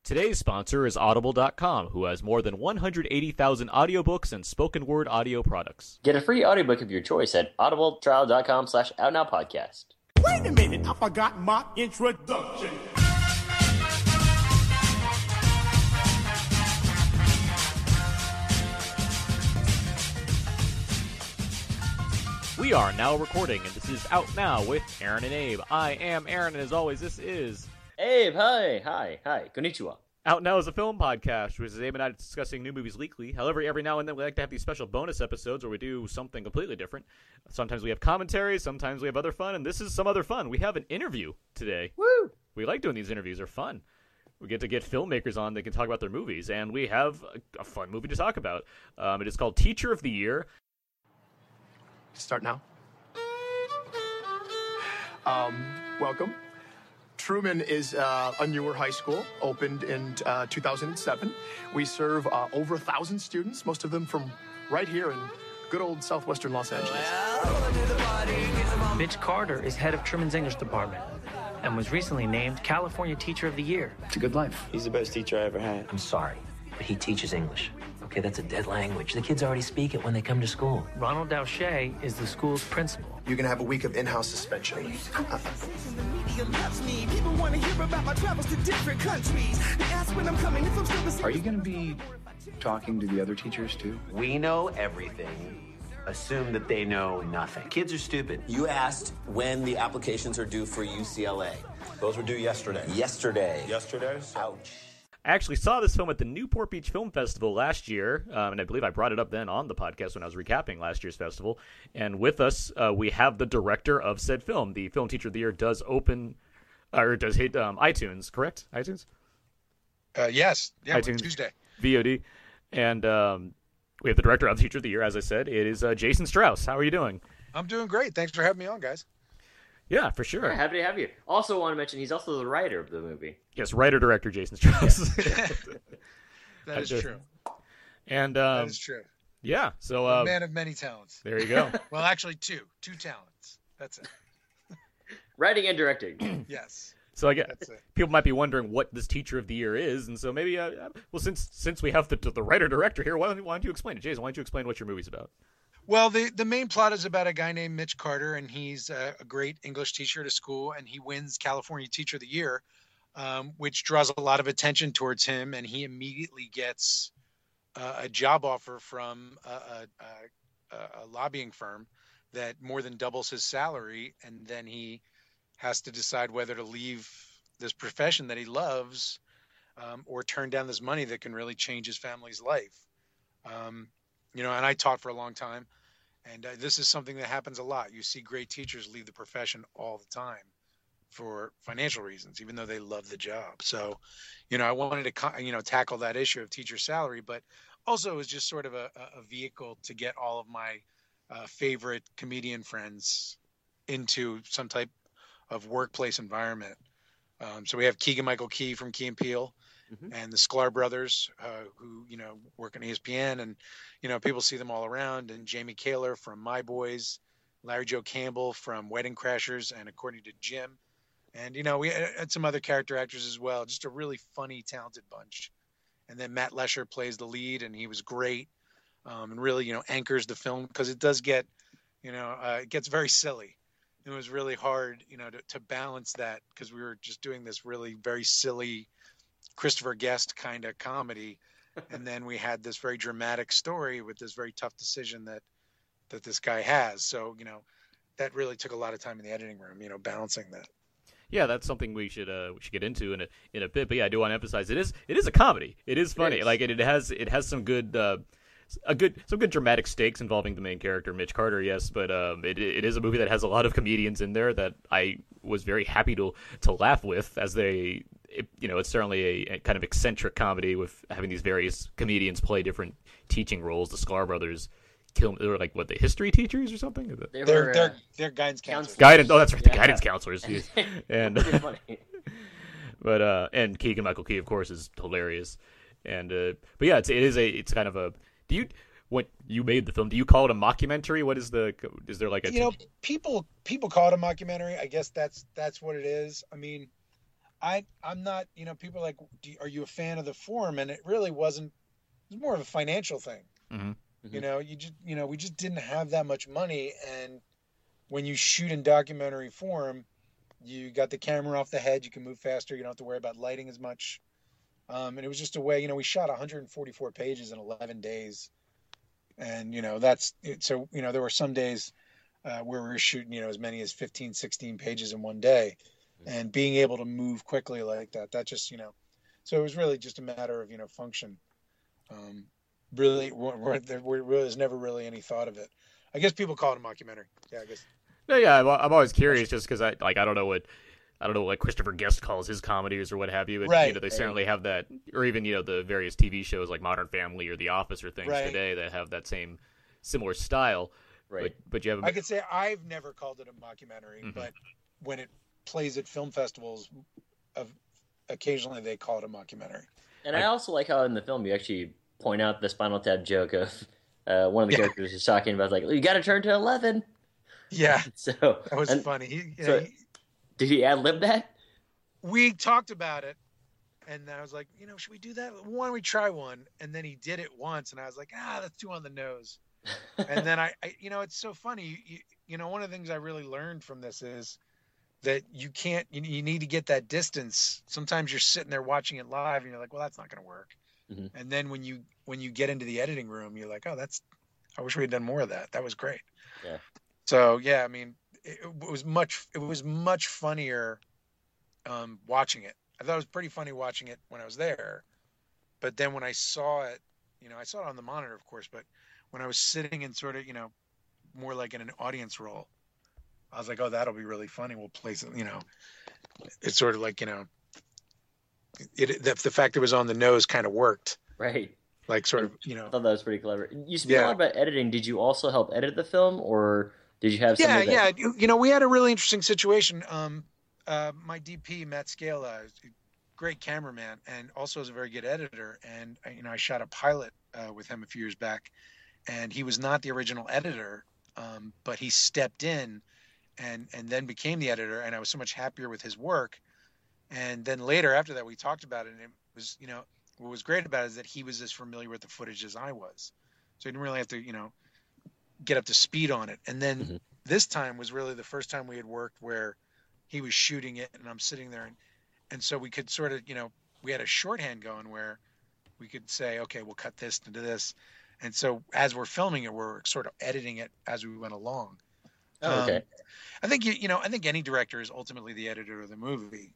Today's sponsor is Audible.com, who has more than 180,000 audiobooks and spoken word audio products. Get a free audiobook of your choice at audibletrial.com/outnowpodcast. Wait a minute, I forgot my introduction. We are now recording, and this is Out Now with Aaron and Abe. I am Aaron, and as always, this is... Abe, hi, konnichiwa. Out Now is a film podcast, which is Abe and I discussing new movies weekly. However, every now and then we like to have these special bonus episodes where we do something completely different. Sometimes we have commentary, sometimes we have other fun, and this is some other fun. We have an interview today. Woo! We like doing these interviews. They're fun. We get to get filmmakers on that can talk about their movies, and we have a fun movie to talk about. It is called Teacher of the Year. Start now. Welcome. Truman is a newer high school, opened in 2007. We serve over 1,000 students, most of them from right here in good old southwestern Los Angeles. Mitch Carter is head of Truman's English department and was recently named California Teacher of the Year. It's a good life. He's the best teacher I ever had. I'm sorry, but he teaches English. Okay, that's a dead language. The kids already speak it when they come to school. Ronald Dowshay is the school's principal. You can have a week of in-house suspension. People want to hear about my travels to different countries. They ask when I'm coming, if I'm still the same. Are you going to be talking to the other teachers too? We know everything. Assume that they know nothing. Kids are stupid. You asked when the applications are due for UCLA. Those were due yesterday. Yesterday. Yesterday? Ouch. I actually saw this film at the Newport Beach Film Festival last year, and I believe I brought it up then on the podcast when I was recapping last year's festival. And with us, we have the director of said film. The Film Teacher of the Year does open, or does hit iTunes, correct? iTunes? Yes. Yeah, iTunes, Tuesday. VOD. And we have the director of Teacher of the Year, as I said. It is Jason Strauss. How are you doing? I'm doing great. Thanks for having me on, guys. Yeah, for sure. Yeah, happy to have you. Also want to mention he's also the writer of the movie. Yes, writer-director Jason Strauss. That is true. And that is true. Yeah, so A man of many talents. there you go. Well, actually, two talents. That's it. Writing and directing. Yes. So I guess That's it. people might be wondering what this Teacher of the Year is, and so maybe, well, since we have the writer-director here, why don't you explain it? Jason, why don't you explain what your movie's about? Well, the main plot is about a guy named Mitch Carter, and he's a great English teacher at a school, and he wins California Teacher of the Year, which draws a lot of attention towards him, and he immediately gets a job offer from a lobbying firm that more than doubles his salary, and then he has to decide whether to leave this profession that he loves or turn down this money that can really change his family's life. And I taught for a long time, and this is something that happens a lot. You see great teachers leave the profession all the time for financial reasons, even though they love the job. So, I wanted to, tackle that issue of teacher salary, but also it was just sort of a vehicle to get all of my favorite comedian friends into some type of workplace environment. So we have Keegan-Michael Key from Key and Peele. Mm-hmm. And the Sklar brothers, who, work on ESPN, and, people see them all around, and Jamie Kaler from My Boys, Larry Joe Campbell from Wedding Crashers, and According to Jim. And, we had some other character actors as well, just a really funny, talented bunch. And then Matt Lesher plays the lead, and he was great, and really, anchors the film, because it does get, it gets very silly. It was really hard, to balance that, because we were just doing this really very silly Christopher Guest kind of comedy, and then we had this very dramatic story with this very tough decision that this guy has. So that really took a lot of time in the editing room, balancing that. Yeah, that's something we should get into in a bit. But yeah, I do want to emphasize it is a comedy. It is funny. It has some good some good dramatic stakes involving the main character, Mitch Carter, yes, but it is a movie that has a lot of comedians in there that I was very happy to laugh with, as it's certainly a kind of eccentric comedy with having these various comedians play different teaching roles. The Sklar brothers they were like, what, the history teachers or something? They're guidance counselors. Oh, that's right, the guidance counselors. And but and Keegan-Michael Key, of course, is hilarious. And but yeah, it's kind of a. When you made the film, do you call it a mockumentary? Is there like a? People call it a mockumentary. I guess that's what it is. I mean, I'm not, people are like, are you a fan of the form? And it really wasn't. It was more of a financial thing. Mm-hmm. We just didn't have that much money. And when you shoot in documentary form, you got the camera off the head. You can move faster. You don't have to worry about lighting as much. And it was just a way, we shot 144 pages in 11 days. And, that's it. So, there were some days where we were shooting, as many as 15, 16 pages in one day. And being able to move quickly like that just, so it was really just a matter of, function. Really, there was never really any thought of it. I guess people call it a mockumentary. Yeah, I guess. No, yeah, I'm always curious just because I don't know what Christopher Guest calls his comedies or what have you. But, right. They certainly have that, or even the various TV shows like Modern Family or The Office or things today that have that similar style. Right. But you have. I could say I've never called it a mockumentary, but when it plays at film festivals, occasionally they call it a mockumentary. And I also like how in the film you actually point out the Spinal Tap joke of one of the characters is talking about you got to turn to 11. Yeah, so that was funny. Did he ad-lib that? We talked about it, and I was like, should we do that? Why don't we try one? And then he did it once, and I was like, that's too on the nose. And then I it's so funny. One of the things I really learned from this is that you can't. You need to get that distance. Sometimes you're sitting there watching it live, and you're like, well, that's not going to work. Mm-hmm. And then when you get into the editing room, you're like, oh, I wish we had done more of that. That was great. Yeah. So yeah, I mean, it was much funnier watching it. I thought it was pretty funny watching it when I was there, but then when I saw it, I saw it on the monitor, of course, but when I was sitting in sort of, more like in an audience role, I was like, oh, that'll be really funny. We'll place it, it's sort of like, the fact it was on the nose kind of worked. Right. Like sort of, I thought that was pretty clever. You speak a lot about editing. Did you also help edit the film, or did you have somebody we had a really interesting situation. My DP, Matt Scala, great cameraman, and also is a very good editor. And, I shot a pilot with him a few years back, and he was not the original editor, but he stepped in and then became the editor, and I was so much happier with his work. And then later after that, we talked about it, and it was, what was great about it is that he was as familiar with the footage as I was. So he didn't really have to, get up to speed on it. And then this time was really the first time we had worked where he was shooting it and I'm sitting there. And so we could sort of, we had a shorthand going where we could say, okay, we'll cut this into this. And so as we're filming it, we're sort of editing it as we went along. Oh, okay. I think, I think any director is ultimately the editor of the movie.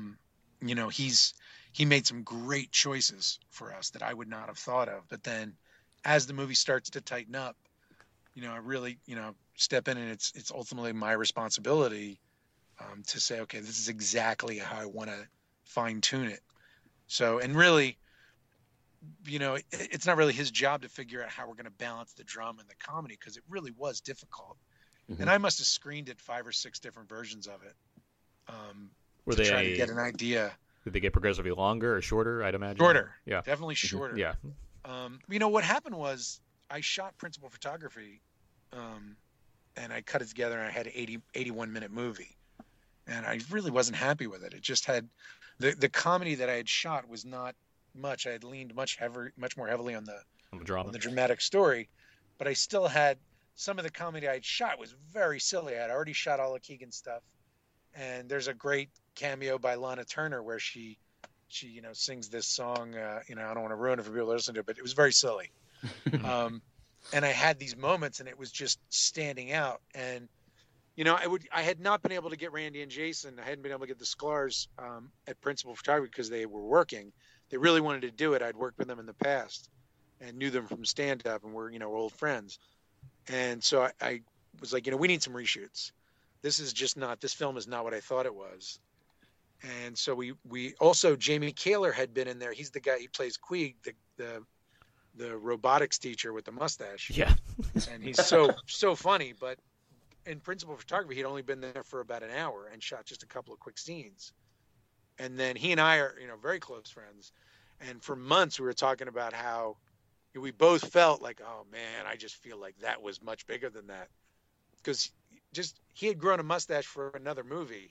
He made some great choices for us that I would not have thought of. But then as the movie starts to tighten up, I really, step in, and it's ultimately my responsibility to say, okay, this is exactly how I want to fine tune it. So, and really, it's not really his job to figure out how we're going to balance the drama and the comedy, because it really was difficult. Mm-hmm. And I must have screened it 5 or 6 different versions of it. Were they trying to get an idea? Did they get progressively longer or shorter? I'd imagine. Shorter. Yeah. Definitely shorter. Yeah. What happened was I shot principal photography, and I cut it together, and I had an 81-minute movie, and I really wasn't happy with it. It just had the comedy that I had shot was not much. I had leaned much more heavily on the drama, on the dramatic story, but I still had some of the comedy I had shot was very silly. I had already shot all of Keegan's stuff, and there's a great cameo by Lana Turner where she sings this song. I don't want to ruin it for people to listen to it, but it was very silly. And I had these moments, and it was just standing out. And I had not been able to get Randy and Jason. I hadn't been able to get the Sklar's at Principal Photography because they were working. They really wanted to do it. I'd worked with them in the past and knew them from stand-up, and we're old friends. And so I was like, we need some reshoots. This film is not what I thought it was. And so we also, Jamie Kaler had been in there. He's the guy, he plays Queeg, the robotics teacher with the mustache. Yeah. And he's so funny, but in Principal Photography, he'd only been there for about an hour and shot just a couple of quick scenes. And then he and I are, very close friends. And for months we were talking about how we both felt like, oh man, I just feel like that was much bigger than that. Because he had grown a mustache for another movie.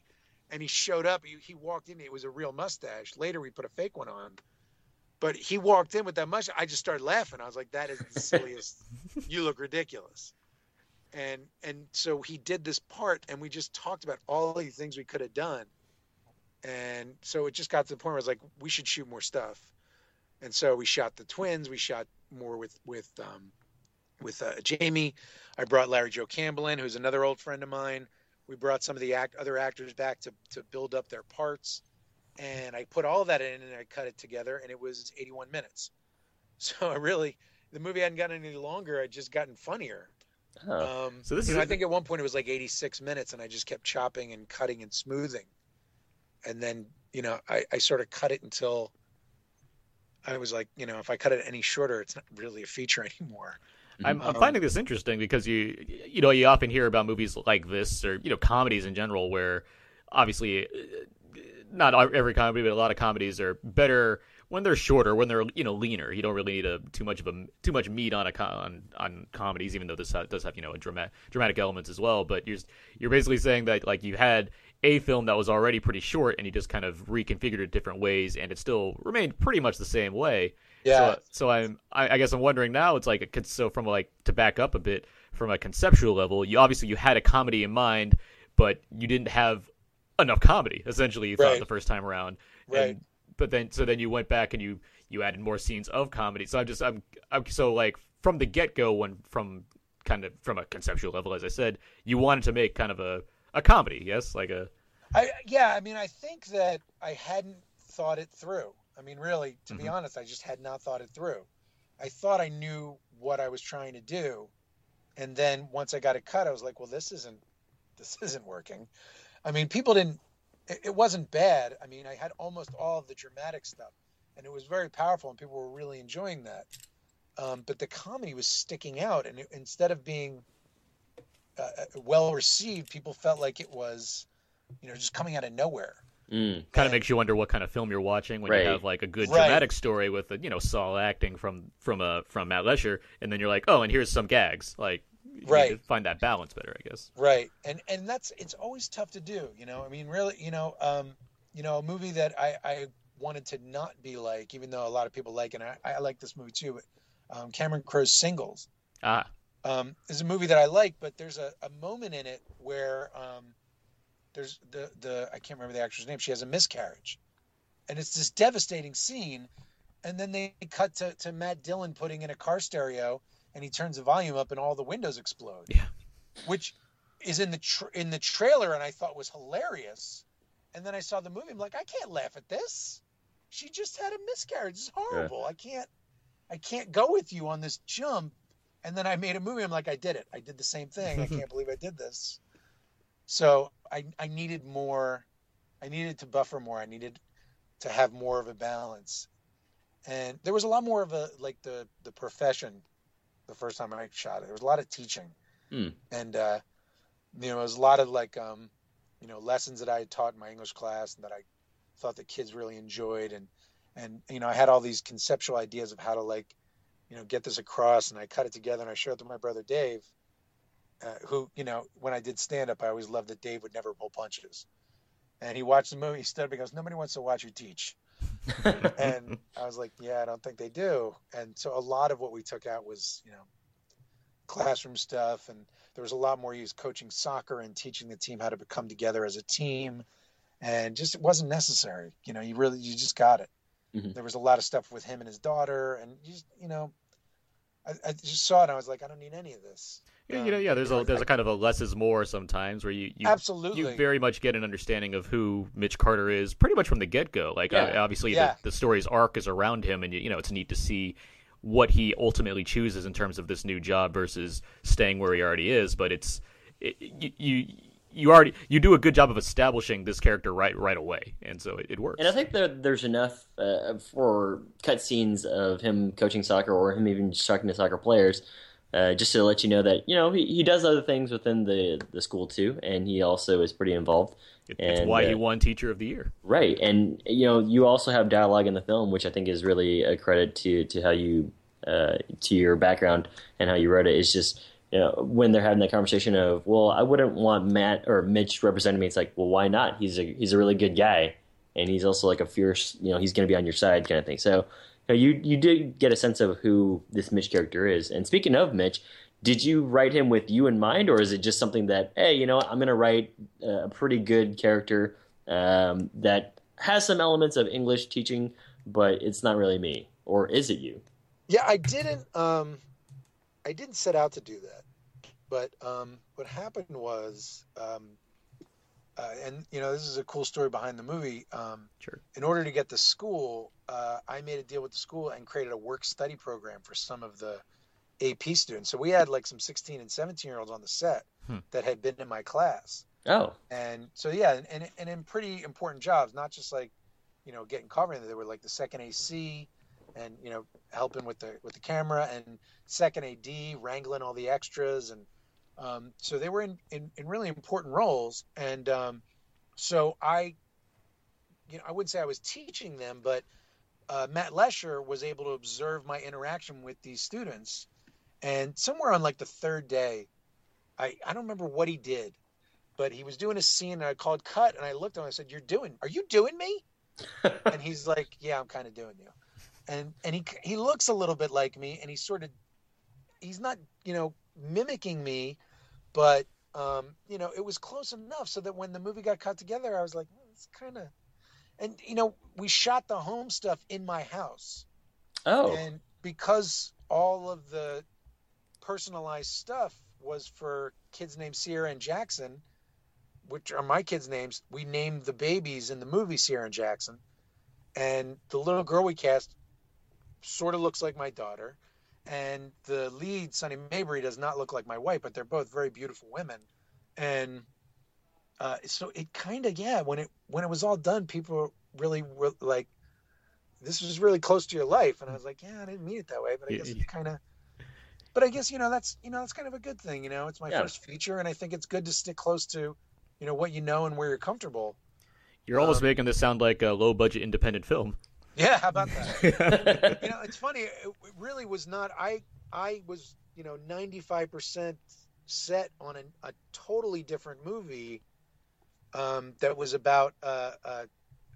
and he showed up. He walked in. It was a real mustache. Later, we put a fake one on. But he walked in with that mustache. I just started laughing. I was like, that is the silliest. You look ridiculous. And so he did this part, and we just talked about all these things we could have done. And so it just got to the point where I was like, we should shoot more stuff. And so we shot the twins. We shot more with Jamie. I brought Larry Joe Campbell in, who's another old friend of mine. We brought some of the other actors back to build up their parts. And I put all that in and I cut it together, and it was 81 minutes. So the movie hadn't gotten any longer. I'd just gotten funnier. Oh. So this is, I think at one point it was like 86 minutes, and I just kept chopping and cutting and smoothing. And then, I sort of cut it until I was like, if I cut it any shorter, it's not really a feature anymore. I'm finding this interesting because you often hear about movies like this, or comedies in general, where obviously not every comedy, but a lot of comedies are better when they're shorter, when they're leaner. You don't really need too much meat on comedies, even though this does have a dramatic elements as well. But you're basically saying that like you had a film that was already pretty short, and you just kind of reconfigured it different ways, and it still remained pretty much the same way. Yeah. So I guess I'm wondering now. It's like from to back up a bit from a conceptual level. You had a comedy in mind, but you didn't have enough comedy. Essentially, you thought the first time around. Right. But then you went back and you added more scenes of comedy. So I'm so like from the get go, from a conceptual level, as I said, you wanted to make kind of a comedy, yes, like a. I think that I hadn't thought it through. I mean, really, to be honest, I just had not thought it through. I thought I knew what I was trying to do, and then once I got it cut, I was like, well, this isn't working. I mean, it wasn't bad. I mean, I had almost all of the dramatic stuff, and it was very powerful, and people were really enjoying that. But the comedy was sticking out, and instead of being well received, people felt like it was, just coming out of nowhere. Kind of makes you wonder what kind of film you're watching when you have like a good dramatic story with Saul acting from Matt Lesher, and then you're like, oh, and here's some gags. Like, you need to find that balance better, I guess. Right, and it's always tough to do. I mean, really, a movie that I wanted to not be like, even though a lot of people like it, and I like this movie too. But Cameron Crowe's Singles. Is a movie that I like, but there's a moment in it where there's the I can't remember the actress name. She has a miscarriage, and it's this devastating scene. And then they cut to Matt Dillon putting in a car stereo, and he turns the volume up, and all the windows explode. Yeah, which is in the trailer, and I thought was hilarious. And then I saw the movie. I'm like, I can't laugh at this. She just had a miscarriage. It's horrible. Yeah. I can't go with you on this jump. And then I made a movie. I'm like, I did it. I did the same thing. I can't believe I did this. So I needed more. I needed to buffer more. I needed to have more of a balance. And there was a lot more of the profession the first time I shot it. There was a lot of teaching. And, it was a lot of lessons that I had taught in my English class and that I thought the kids really enjoyed. And I had all these conceptual ideas of how to get this across, and I cut it together and I showed it to my brother Dave, who, when I did stand up, I always loved that Dave would never pull punches. And he watched the movie, he stood up and goes, nobody wants to watch you teach. And I was like, yeah, I don't think they do. And so a lot of what we took out was, classroom stuff. And there was a lot more use coaching soccer and teaching the team how to come together as a team. And just, it wasn't necessary. You just got it. Mm-hmm. There was a lot of stuff with him and his daughter, and I just saw it and I was like, I don't need any of this. Yeah, there's a kind of a less is more sometimes where you absolutely, you very much get an understanding of who Mitch Carter is pretty much from the get-go. Obviously the story's arc is around him, and it's neat to see what he ultimately chooses in terms of this new job versus staying where he already is. But you do a good job of establishing this character right away, and so it works. And I think there's enough for cut scenes of him coaching soccer or him even just talking to soccer players, just to let you know that he does other things within the school too, and he also is pretty involved. It's why he won Teacher of the Year, right? And you also have dialogue in the film, which I think is really a credit to how you to your background and how you wrote it. It's just when they're having that conversation of, well, I wouldn't want Matt or Mitch representing me. It's like, well, why not? He's a really good guy, and he's also like a fierce, he's going to be on your side kind of thing. So you did get a sense of who this Mitch character is. And speaking of Mitch, did you write him with you in mind, or is it just something that, hey, I'm going to write a pretty good character that has some elements of English teaching, but it's not really me, or is it you? Yeah, I didn't set out to do that, but what happened was, and this is a cool story behind the movie. Sure. In order to get the school, I made a deal with the school and created a work study program for some of the AP students. So we had like some 16 and 17-year-olds on the set that had been in my class. Oh. And so, yeah, and in pretty important jobs, not just like, getting covered. They were like the second AC and, helping with the camera, and second AD, wrangling all the extras. And so they were in really important roles. And so I wouldn't say I was teaching them, but Matt Lesher was able to observe my interaction with these students. And somewhere on like the third day, I don't remember what he did, but he was doing a scene and I called cut, and I looked at him and I said, are you doing me? And he's like, yeah, I'm kind of doing you. And he looks a little bit like me, and he's not, mimicking me, but, it was close enough so that when the movie got cut together, I was like, it's kind of, and, we shot the home stuff in my house. Oh. And because all of the personalized stuff was for kids named Sierra and Jackson, which are my kids' names, we named the babies in the movie Sierra and Jackson. And the little girl we cast sort of looks like my daughter. And the lead, Sunny Mabry, does not look like my wife, but they're both very beautiful women. And so it kind of, when it was all done, people really were like, this was really close to your life. And I was like, yeah, I didn't mean it that way, but I guess it kind of, but I guess, that's kind of a good thing. It's my first feature, and I think it's good to stick close to, what you know and where you're comfortable. You're almost making this sound like a low-budget independent film. Yeah, how about that? It's funny. It really was not. I was, 95% set on a totally different movie that was about a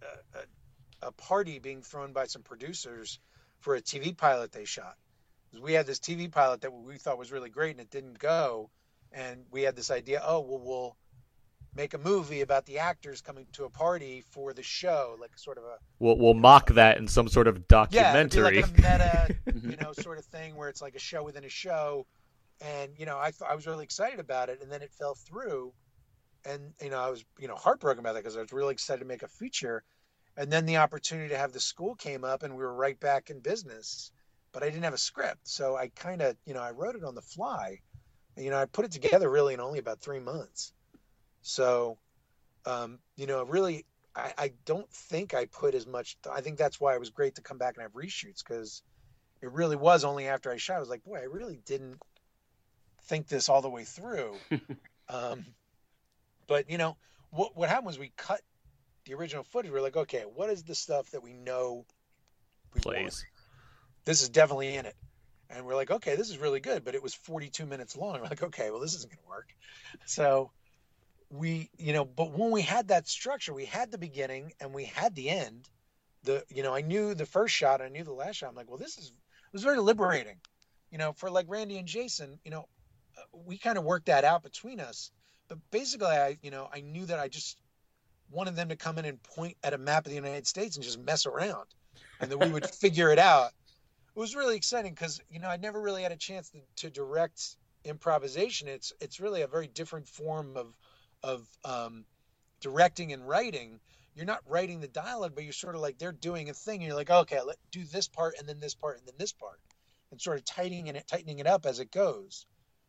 party being thrown by some producers for a TV pilot they shot. We had this TV pilot that we thought was really great, and it didn't go. And we had this idea, we'll make a movie about the actors coming to a party for the show, like sort of a... We'll mock that in some sort of documentary. Yeah, it'd be like a meta, sort of thing where it's like a show within a show. And, I was really excited about it, and then it fell through. And, I was, heartbroken about that because I was really excited to make a feature. And then the opportunity to have the school came up, and we were right back in business. But I didn't have a script. So I kind of, I wrote it on the fly. I put it together really in only about 3 months. So, really, I don't think I put as much. I think that's why it was great to come back and have reshoots, because it really was only after I shot, I was like, boy, I really didn't think this all the way through. But, what happened was we cut the original footage. We're like, okay, what is the stuff that we know we want? This is definitely in it. And we're like, okay, this is really good, but it was 42 minutes long. We're like, okay, well, this isn't going to work. So we, but when we had that structure, we had the beginning and we had the end. I knew the first shot, I knew the last shot. I'm like, well, it was very liberating, for like Randy and Jason, we kind of worked that out between us. But basically, I knew that I just wanted them to come in and point at a map of the United States and just mess around, and that we would figure it out. It was really exciting because, I never really had a chance to direct improvisation. It's really a very different form of directing and writing. You're not writing the dialogue, but you're sort of like, they're doing a thing. And you're like, okay, let's do this part and then this part and then this part, and sort of tightening it up as it goes.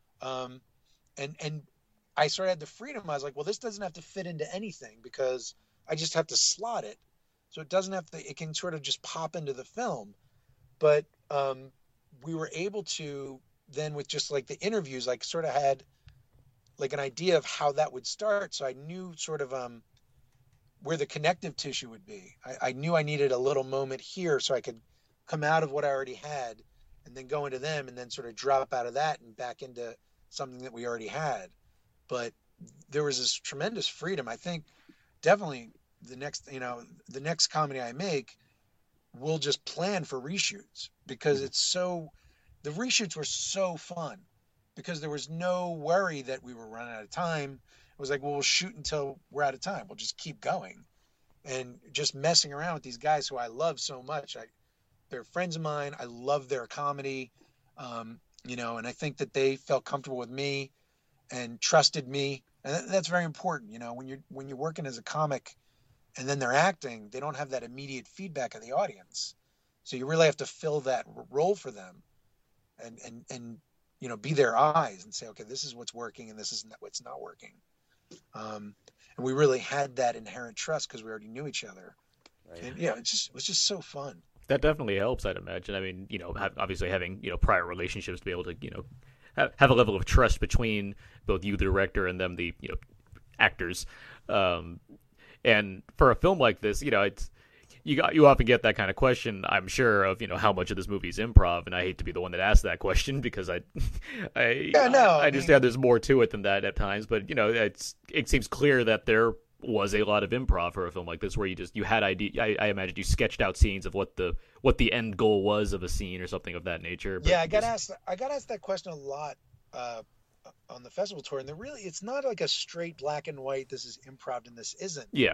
And I sort of had the freedom. I was like, well, this doesn't have to fit into anything because I just have to slot it. So it can sort of just pop into the film. But we were able to then, with just like the interviews, like sort of had like an idea of how that would start. So I knew sort of where the connective tissue would be. I knew I needed a little moment here so I could come out of what I already had and then go into them and then sort of drop out of that and back into something that we already had. But there was this tremendous freedom. I think definitely the next comedy I make, we'll just plan for reshoots, because the reshoots were so fun, because there was no worry that we were running out of time. It was like, well, we'll shoot until we're out of time. We'll just keep going. And just messing around with these guys who I love so much. They're friends of mine. I love their comedy. And I think that they felt comfortable with me and trusted me. And that's very important. When you're working as a comic and then they're acting, they don't have that immediate feedback of the audience. So you really have to fill that role for them and be their eyes and say, okay, this is what's working and this is what's not working. And we really had that inherent trust because we already knew each other. Right. And it was just so fun. That definitely helps, I'd imagine. I mean, obviously having, prior relationships to be able to, have a level of trust between both you, the director, and them, the, actors. And for a film like this, it's, you often get that kind of question, I'm sure, of, how much of this movie is improv. And I hate to be the one that asks that question because I understand there's more to it than that at times. But, it seems clear that there was a lot of improv for a film like this, where you had idea. I imagine you sketched out scenes of what the end goal was of a scene or something of that nature. But yeah, I got asked that question a lot on the festival tour, and it's not like a straight black and white. This is improv and this isn't. Yeah.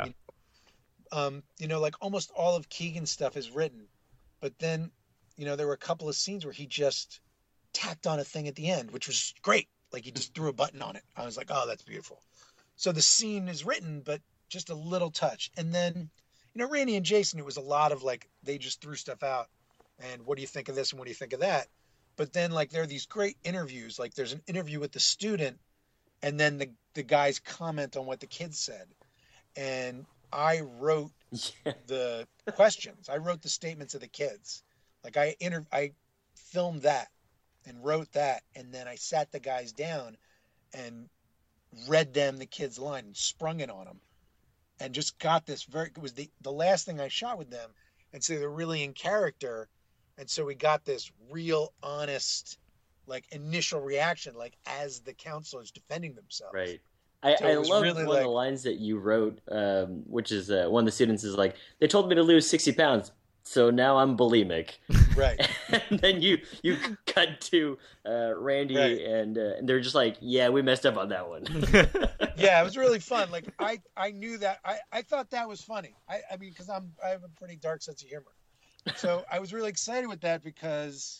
Like almost all of Keegan's stuff is written, but then, there were a couple of scenes where he just tacked on a thing at the end, which was great. Like he just threw a button on it. I was like, oh, that's beautiful. So the scene is written, but just a little touch. And then, Randy and Jason, it was a lot of like, they just threw stuff out. And what do you think of this? And what do you think of that? But then like, there are these great interviews. Like there's an interview with the student, and then the guys comment on what the kids said. And I wrote the questions. I wrote the statements of the kids. Like I filmed that and wrote that. And then I sat the guys down and read them the kids' line and sprung it on them, and just got this it was the last thing I shot with them, and so they're really in character, and so we got this real honest like initial reaction, like as the counselors defending themselves. Right. I love really one of the lines that you wrote, which is one of the students is like, they told me to lose 60 pounds, so now I'm bulimic. Right. And then you cut to Randy, right. and they're just like, yeah, we messed up on that one. Yeah, it was really fun. Like I knew that. I thought that was funny. I mean, because I have a pretty dark sense of humor. So I was really excited with that because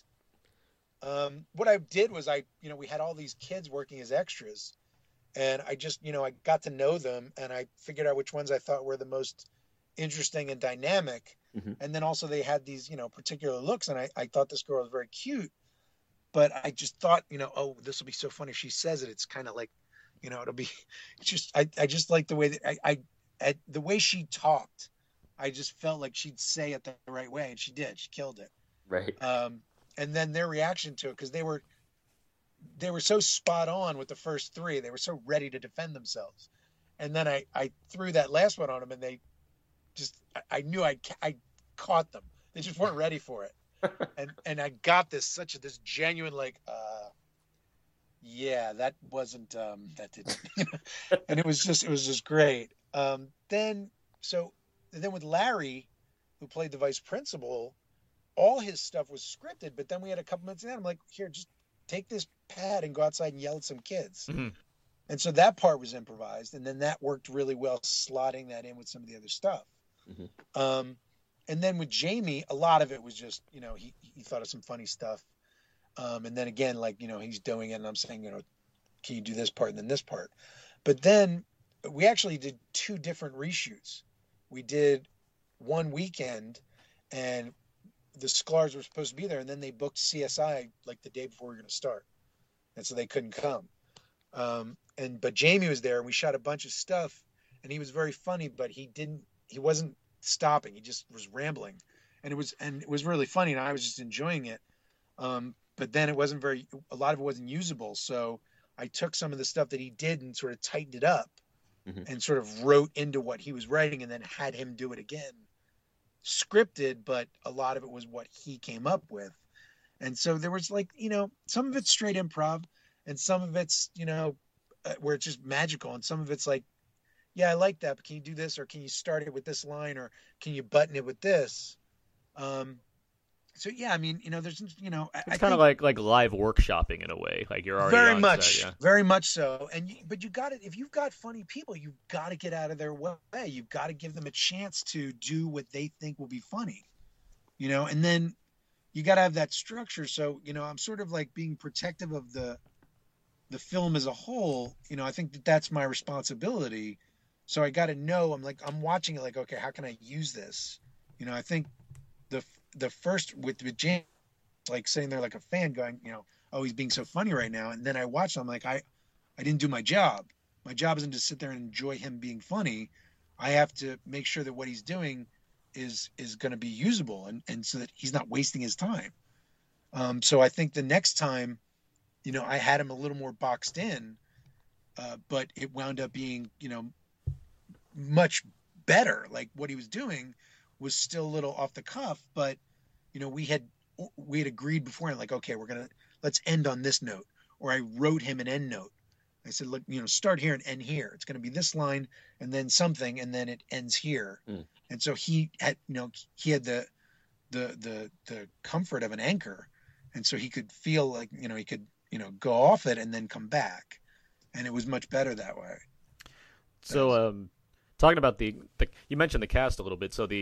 what I did was we had all these kids working as extras, and I just, I got to know them, and I figured out which ones I thought were the most interesting and dynamic. Mm-hmm. And then also they had these, particular looks, and I thought this girl was very cute, but I just thought, oh, this will be so funny if she says it. It's kind of like, it'll be just, I just like the way that the way she talked. I just felt like she'd say it the right way, and she did. She killed it. Right. And then their reaction to it, because they were so spot on with the first three. They were so ready to defend themselves. And then I threw that last one on them, and they just, I knew I caught them. They just weren't ready for it. And I got this genuine, like, yeah, that wasn't, that didn't, and it was just great. Then with Larry, who played the vice principal, all his stuff was scripted, but then we had a couple minutes in, I'm like, here, just take this pad and go outside and yell at some kids. Mm-hmm. And so that part was improvised, and then that worked really well, slotting that in with some of the other stuff. Mm-hmm. And then with Jamie, a lot of it was just, he thought of some funny stuff. And then again, like, he's doing it, and I'm saying, can you do this part and then this part? But then we actually did 2 different reshoots. We did one weekend, and the Sklar's were supposed to be there, and then they booked CSI like the day before we were going to start. And so they couldn't come. But Jamie was there, and we shot a bunch of stuff, and he was very funny, but he wasn't stopping. He just was rambling, and it was really funny, and I was just enjoying it. But then a lot of it wasn't usable. So I took some of the stuff that he did and sort of tightened it up, mm-hmm. and sort of wrote into what he was writing, and then had him do it again, scripted, but a lot of it was what he came up with. And so there was like, some of it's straight improv, and some of it's, where it's just magical, and some of it's like, yeah, I like that, but can you do this, or can you start it with this line, or can you button it with this? So yeah, I mean, there's, it's kind of like live workshopping in a way. Like you're already on set, yeah. Very much so. But you got it. If you've got funny people, you've got to get out of their way. You've got to give them a chance to do what they think will be funny, and then you got to have that structure. So, I'm sort of like being protective of the film as a whole. I think that's my responsibility. So I got to know, I'm watching it like, okay, how can I use this? I think the first with James, like sitting there like a fan going, oh, he's being so funny right now. And then I watched, I'm like, I didn't do my job. My job isn't to sit there and enjoy him being funny. I have to make sure that what he's doing is going to be usable, and so that he's not wasting his time. So I think the next time, I had him a little more boxed in, but it wound up being, much better. Like what he was doing was still a little off the cuff, but we had agreed beforehand, like, okay, let's end on this note. Or I wrote him an end note. I said, look, start here and end here. It's going to be this line and then something, and then it ends here. And so he had, he had the comfort of an anchor, and so he could feel like, he could, go off it and then come back, and it was much better that way. So, talking about the you mentioned the cast a little bit. So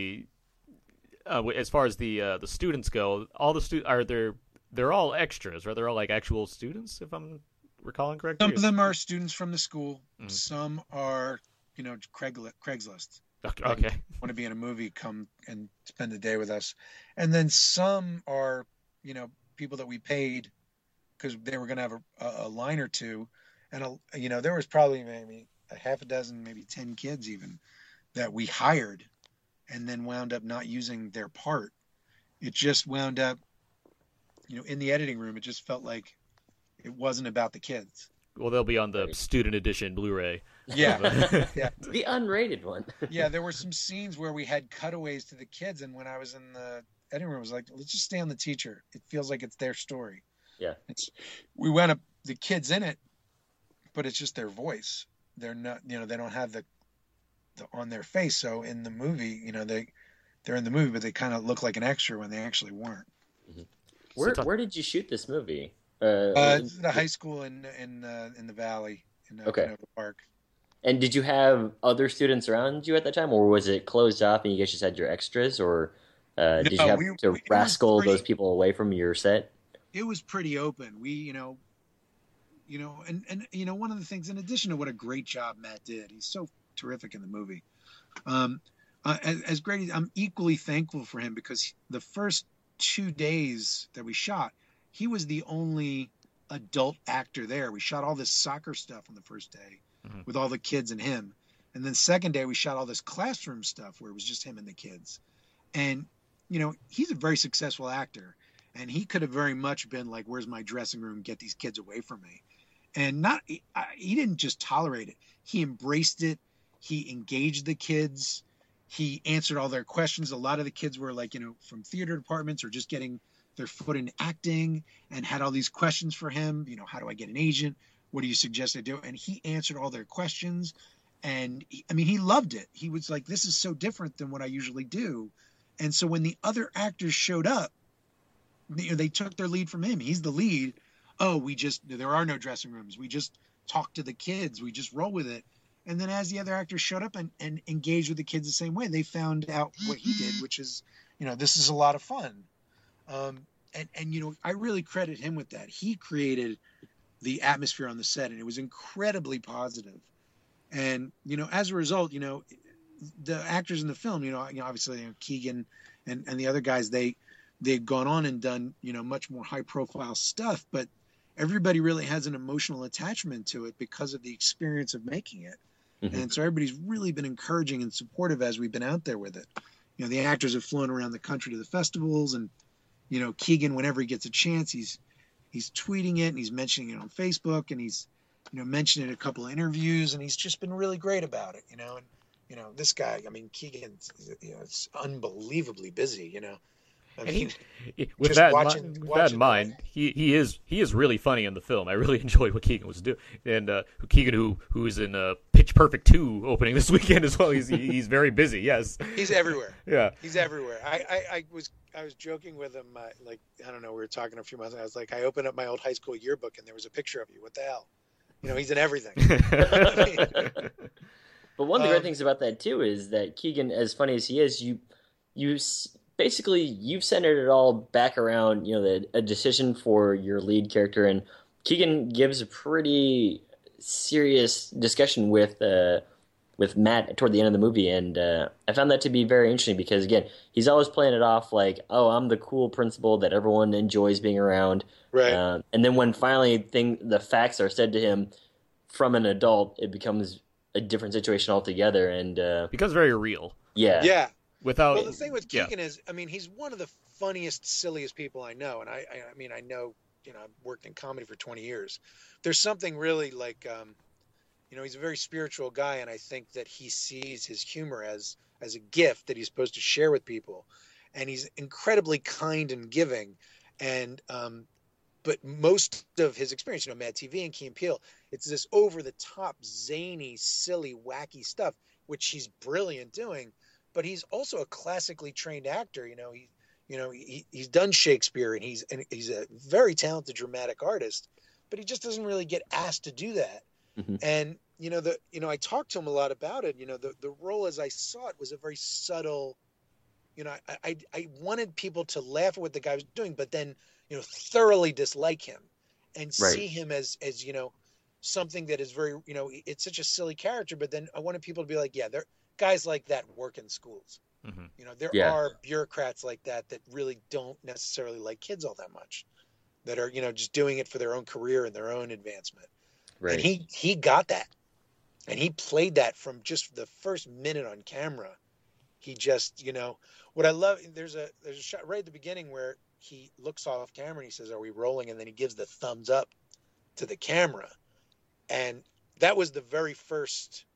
as far as the students go, all the they're all extras, right? They're all like actual students, if I'm recalling correctly. Some of them are students from the school. Mm-hmm. Some are, Craigslist. Okay. Want to be in a movie? Come and spend a day with us. And then some are, people that we paid because they were going to have a line or two, and there was probably maybe a half a dozen, maybe 10 kids even that we hired, and then wound up not using their part. It just wound up, in the editing room, it just felt like it wasn't about the kids. Well, they'll be on the student edition Blu-ray. Yeah. Yeah. The unrated one. Yeah, there were some scenes where we had cutaways to the kids, and when I was in the editing room, I was like, let's just stay on the teacher. It feels like it's their story. Yeah. We wound up, the kids in it, but it's just their voice. They're not, they don't have the on their face. So in the movie, they're in the movie, but they kind of look like an extra when they actually weren't. Mm-hmm. Where did you shoot this movie? The high school in the Valley in Canova Park. And did you have other students around you at that time, or was it closed off and you guys just had your extras, or did you have to rascal those people away from your set? It was pretty open. We, and one of the things, in addition to what a great job Matt did, he's so terrific in the movie. As great as I'm equally thankful for him, because the first 2 days that we shot, he was the only adult actor there. We shot all this soccer stuff on the first day with all the kids and him. And then second day, we shot all this classroom stuff where it was just him and the kids. And, he's a very successful actor. And he could have very much been like, where's my dressing room? Get these kids away from me. And he didn't just tolerate it. He embraced it. He engaged the kids. He answered all their questions. A lot of the kids were like, from theater departments or just getting their foot in acting, and had all these questions for him. How do I get an agent? What do you suggest I do? And he answered all their questions. And he loved it. He was like, this is so different than what I usually do. And so when the other actors showed up, they took their lead from him. He's the lead. Oh, there are no dressing rooms. We just talk to the kids. We just roll with it. And then as the other actors showed up and engaged with the kids the same way, they found out what he did, which is, this is a lot of fun. I really credit him with that. He created the atmosphere on the set, and it was incredibly positive. And, as a result, the actors in the film, obviously Keegan and the other guys, they've gone on and done, much more high profile stuff, but everybody really has an emotional attachment to it because of the experience of making it. Mm-hmm. And so everybody's really been encouraging and supportive as we've been out there with it. The actors have flown around the country to the festivals, and, Keegan, whenever he gets a chance, he's tweeting it and he's mentioning it on Facebook, and he's, mentioned it in a couple of interviews, and he's just been really great about it, and, this guy, Keegan, it's unbelievably busy, I mean, with just that in mind, he is really funny in the film. I really enjoyed what Keegan was doing, and Keegan who is in Pitch Perfect 2 opening this weekend as well. He's very busy. Yes, he's everywhere. Yeah, he's everywhere. I was joking with him. Like, I don't know, we were talking a few months ago. I was like, I opened up my old high school yearbook and there was a picture of you. What the hell? You know, he's in everything. But one of the great things about that too is that Keegan, as funny as he is, basically you've centered it all back around, you know, a decision for your lead character, and Keegan gives a pretty serious discussion with Matt toward the end of the movie, and I found that to be very interesting because, again, he's always playing it off like, oh, I'm the cool principal that everyone enjoys being around, right? And then when finally the facts are said to him from an adult, it becomes a different situation altogether, and becomes very real. Yeah. Well, the thing with Keegan is, I mean, he's one of the funniest, silliest people I know, and I mean, I know, you know, I've worked in comedy for 20 years. There's something really like, you know, he's a very spiritual guy, and I think that he sees his humor as a gift that he's supposed to share with people, and he's incredibly kind and giving, and but most of his experience, you know, Mad TV and Key and Peele, it's this over-the-top, zany, silly, wacky stuff, which he's brilliant doing. But he's also a classically trained actor. You know, he's done Shakespeare, and he's a very talented dramatic artist. But he just doesn't really get asked to do that. Mm-hmm. And I talked to him a lot about it. You know, the role as I saw it was a very subtle. You know, I wanted people to laugh at what the guy was doing, but then, you know, thoroughly dislike him and see him as you know, something that is very, you know, it's such a silly character. But then I wanted people to be like, yeah, they're guys like that work in schools. Mm-hmm. You know, there are bureaucrats like that really don't necessarily like kids all that much, that are, you know, just doing it for their own career and their own advancement. Right. And he got that, and he played that from just the first minute on camera. He just, you know, what I love, there's a shot right at the beginning where he looks off camera and he says, "Are we rolling?" And then he gives the thumbs up to the camera, and that was the very first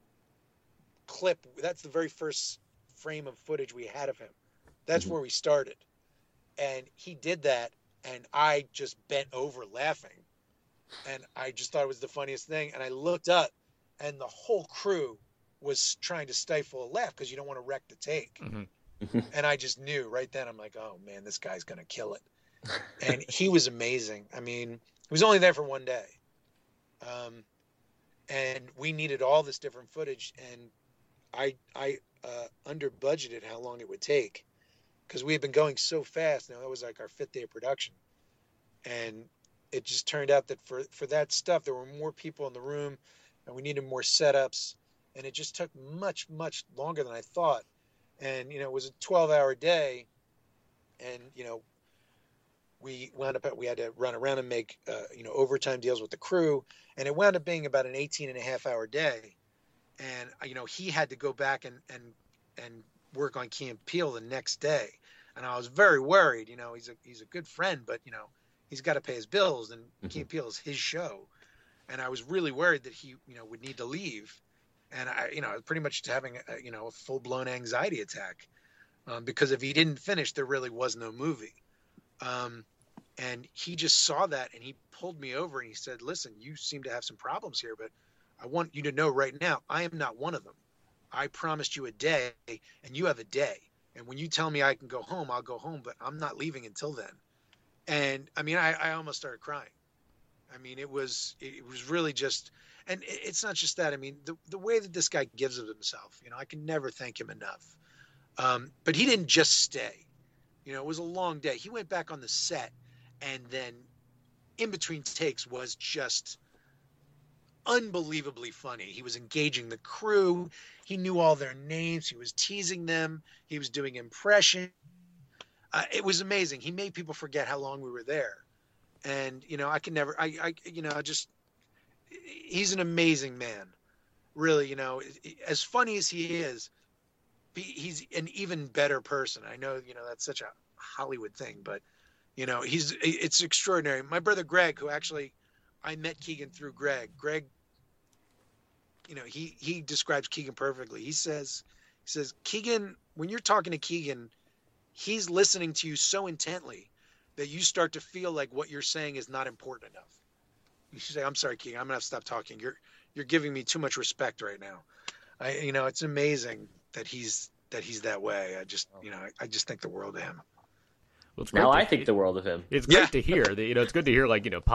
clip. That's the very first frame of footage we had of him. That's where we started, and he did that, and I just bent over laughing, and I just thought it was the funniest thing. And I looked up, and the whole crew was trying to stifle a laugh because you don't want to wreck the take. Mm-hmm. And I just knew right then, I'm like, oh man, this guy's gonna kill it. And he was amazing. I mean, he was only there for one day, and we needed all this different footage, and I under budgeted how long it would take because we had been going so fast. Now that was like our 5th day of production, and it just turned out that for that stuff there were more people in the room, and we needed more setups, and it just took much longer than I thought. And you know, it was a 12-hour day, and you know, we had to run around and make you know, overtime deals with the crew, and it wound up being about an 18.5-hour day. And you know, he had to go back and work on Key and Peele the next day, and I was very worried. You know, he's a good friend, but you know, he's got to pay his bills, and Key and Peele is his show, and I was really worried that he, you know, would need to leave, and I, you know, pretty much having a full-blown anxiety attack, because if he didn't finish, there really was no movie, and he just saw that, and he pulled me over and he said, "Listen, you seem to have some problems here, but I want you to know right now, I am not one of them. I promised you a day, and you have a day. And when you tell me I can go home, I'll go home, but I'm not leaving until then." And I mean, I almost started crying. I mean, it was really just, and it's not just that. I mean, the way that this guy gives of himself, you know, I can never thank him enough. But he didn't just stay. You know, it was a long day. He went back on the set, and then in between takes was just unbelievably funny. He was engaging the crew. He knew all their names. He was teasing them. He was doing impressions. It was amazing. He made people forget how long we were there. And, you know, he's an amazing man. Really, you know, as funny as he is, he's an even better person. I know, you know, that's such a Hollywood thing, but, you know, it's extraordinary. My brother Greg, who actually, I met Keegan through Greg. Greg, you know, he describes Keegan perfectly. He says, Keegan, when you're talking to Keegan, he's listening to you so intently that you start to feel like what you're saying is not important enough. You should say, "I'm sorry, Keegan, I'm gonna have to stop talking. You're giving me too much respect right now." It's amazing that he's that way. I just think the world of him. Well, now I think the world of him. It's great to hear. It's good to hear.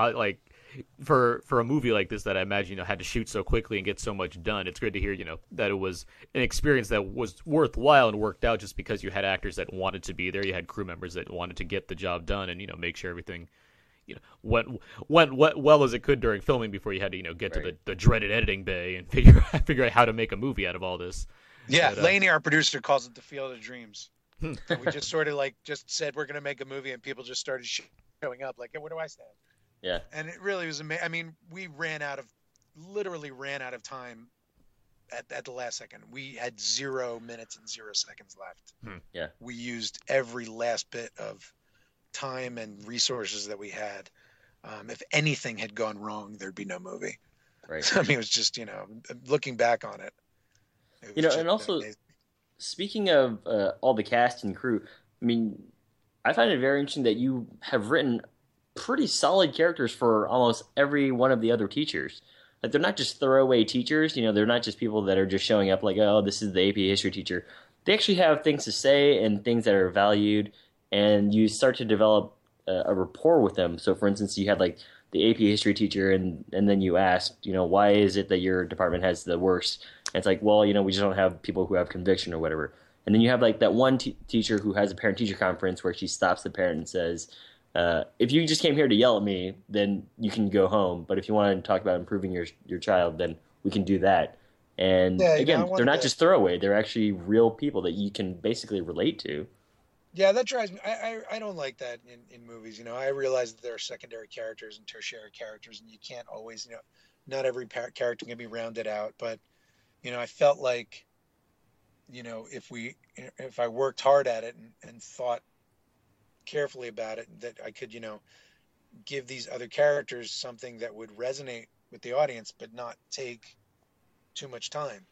For a movie like this that I imagine had to shoot so quickly and get so much done. It's good to hear that it was an experience that was worthwhile and worked out just because you had actors that wanted to be there, you had crew members that wanted to get the job done, and make sure everything went well as it could during filming before you had to get to the dreaded editing bay and figure out how to make a movie out of all this. Yeah, but, Laney, our producer, calls it the Field of Dreams. We just sort of just said we're going to make a movie, and people just started showing up like, "Hey, where do I stand?" Yeah. And it really was amazing. I mean, we literally ran out of time at the last second. We had 0 minutes and 0 seconds left. Yeah. We used every last bit of time and resources that we had. If anything had gone wrong, there'd be no movie. Right. I mean, it was just, looking back on it. And also, amazing. Speaking of all the cast and crew, I mean, I find it very interesting that you have written pretty solid characters for almost every one of the other teachers. Like, they're not just throwaway teachers. They're not just people that are just showing up like, oh, this is the AP history teacher. They actually have things to say and things that are valued, and you start to develop a rapport with them. So, for instance, you had like the AP history teacher, and then you asked, why is it that your department has the worst? And it's like, well, we just don't have people who have conviction or whatever. And then you have like that one teacher who has a parent-teacher conference where she stops the parent and says, if you just came here to yell at me, then you can go home. But if you want to talk about improving your child, then we can do that. And again, they're not just throwaway. They're actually real people that you can basically relate to. Yeah, that drives me. I don't like that in movies. I realize that there are secondary characters and tertiary characters, and you can't always, not every character can be rounded out. But, I felt like, if I worked hard at it and thought carefully about it, that I could, give these other characters something that would resonate with the audience, but not take too much time.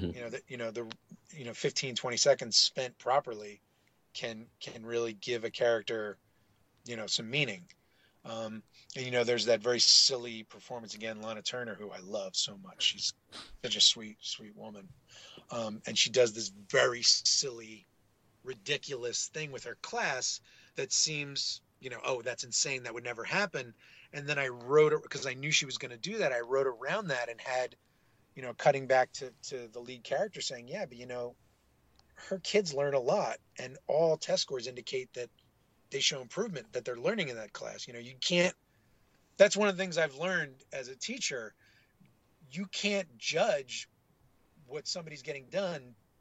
Mm-hmm. 15, 20 seconds spent properly can really give a character, some meaning. And there's that very silly performance again, Lana Turner, who I love so much. She's such a sweet, sweet woman. And she does this very silly, ridiculous thing with her class that seems, oh, that's insane. That would never happen. And then I wrote it because I knew she was going to do that. I wrote around that and had, cutting back to the lead character saying, yeah, but her kids learn a lot, and all test scores indicate that they show improvement, that they're learning in that class. You can't, that's one of the things I've learned as a teacher. You can't judge what somebody's getting done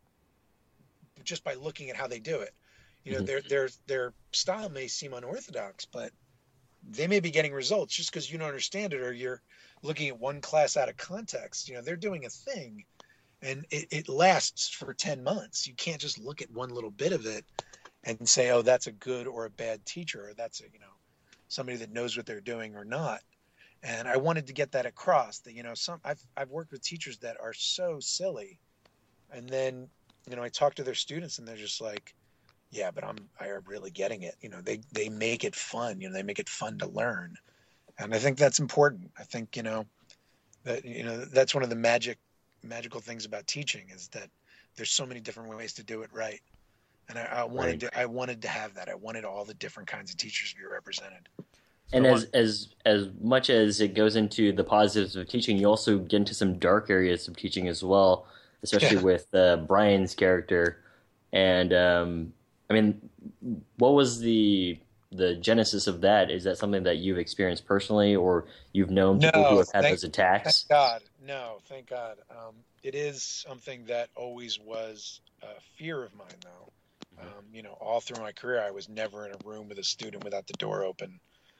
just by looking at how they do it. Their style may seem unorthodox, but they may be getting results just because you don't understand it, or you're looking at one class out of context. They're doing a thing, and it lasts for 10 months. You can't just look at one little bit of it and say, oh, that's a good or a bad teacher, or that's somebody that knows what they're doing or not. And I wanted to get that across that, I've worked with teachers that are so silly. And then, I talk to their students and they're just like, yeah, but I'm really getting it. They make it fun, they make it fun to learn. And I think that's important. I think, that, that's one of the magical things about teaching is that there's so many different ways to do it right. And I wanted to have that. I wanted all the different kinds of teachers to be represented. And as much as it goes into the positives of teaching, you also get into some dark areas of teaching as well, especially with Brian's character. And I mean, what was the genesis of that? Is that something that you've experienced personally, or you've known people who have had those attacks? Thank God. No, thank God. It is something that always was a fear of mine, though. All through my career, I was never in a room with a student without the door open,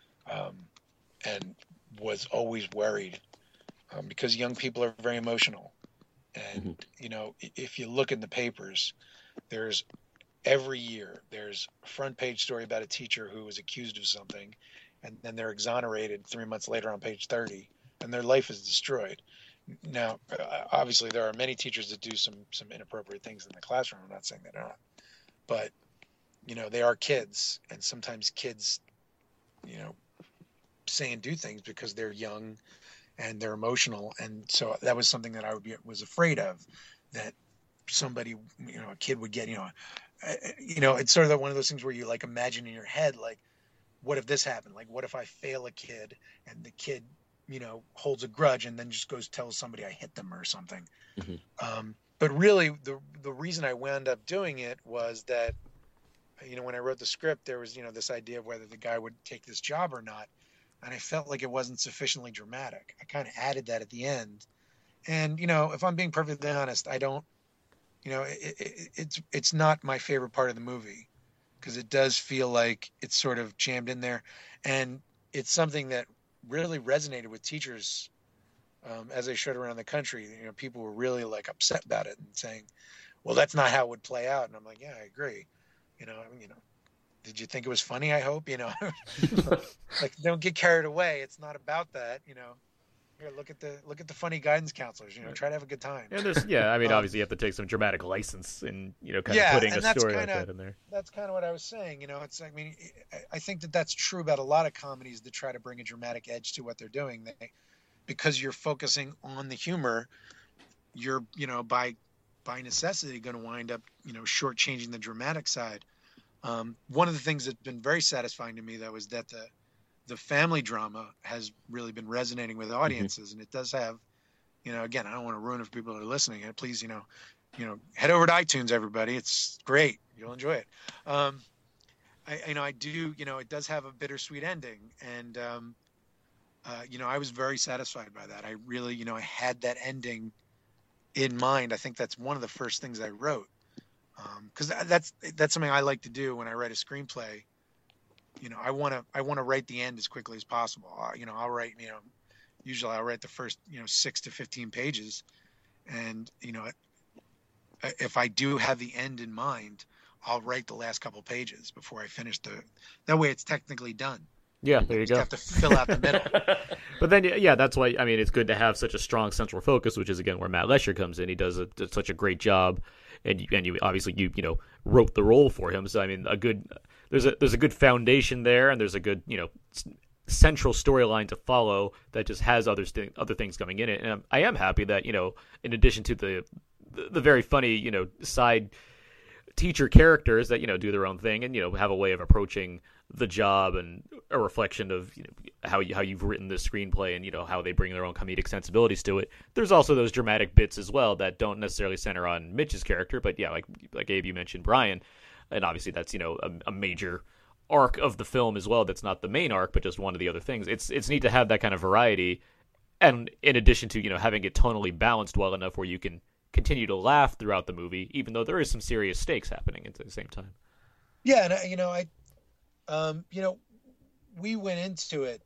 and was always worried because young people are very emotional. And, if you look in the papers, every year there's a front page story about a teacher who was accused of something, and then they're exonerated 3 months later on page 30, and their life is destroyed. Now, obviously, there are many teachers that do some inappropriate things in the classroom. I'm not saying they're not. But, they are kids, and sometimes kids, say and do things because they're young and they're emotional. And so that was something that I was afraid of, that somebody, a kid would get, it's sort of one of those things where you like imagine in your head, like, what if this happened? Like, what if I fail a kid and the kid, holds a grudge and then just goes tells somebody I hit them or something. Mm-hmm. But really the reason I wound up doing it was that, when I wrote the script, there was, this idea of whether the guy would take this job or not. And I felt like it wasn't sufficiently dramatic. I kind of added that at the end. And, if I'm being perfectly honest, I don't, it's not my favorite part of the movie, because it does feel like it's sort of jammed in there. And it's something that really resonated with teachers as I showed around the country. People were really like upset about it and saying, well, that's not how it would play out. And I'm like, yeah, I agree. Did you think it was funny? I hope, like, don't get carried away. It's not about that, Here, look at the funny guidance counselors, try to have a good time. And obviously you have to take some dramatic license in, kind of putting a story like that in there. That's kind of what I was saying, it's, I think that's true about a lot of comedies that try to bring a dramatic edge to what they're doing. Because you're focusing on the humor, you're, by necessity going to wind up, shortchanging the dramatic side. One of the things that's been very satisfying to me, though, is that the family drama has really been resonating with audiences. Mm-hmm. And it does have, again, I don't want to ruin it for people who are listening. Please, head over to iTunes, everybody. It's great. You'll enjoy it. I do, it does have a bittersweet ending. And, I was very satisfied by that. I really, I had that ending in mind. I think that's one of the first things I wrote. Because that's something I like to do when I write a screenplay. I want to write the end as quickly as possible. I'll write, usually I'll write the first, 6 to 15 pages. And, if I do have the end in mind, I'll write the last couple pages before I finish that way it's technically done. Yeah, there you go. You have to fill out the middle. But then, that's why, it's good to have such a strong central focus, which is, again, where Matt Lesher comes in. He does such a great job. And you obviously you wrote the role for him. So, there's a good foundation there, and there's a good, central storyline to follow that just has other things coming in it. And I am happy that, in addition to the very funny, side teacher characters that, do their own thing and, have a way of approaching the job and a reflection of how you've written this screenplay and, how they bring their own comedic sensibilities to it. There's also those dramatic bits as well that don't necessarily center on Mitch's character, but yeah, like Abe, you mentioned Brian, and obviously that's, a major arc of the film as well. That's not the main arc, but just one of the other things. It's neat to have that kind of variety. And in addition to, having it tonally balanced well enough where you can continue to laugh throughout the movie, even though there is some serious stakes happening at the same time. Yeah. And we went into it,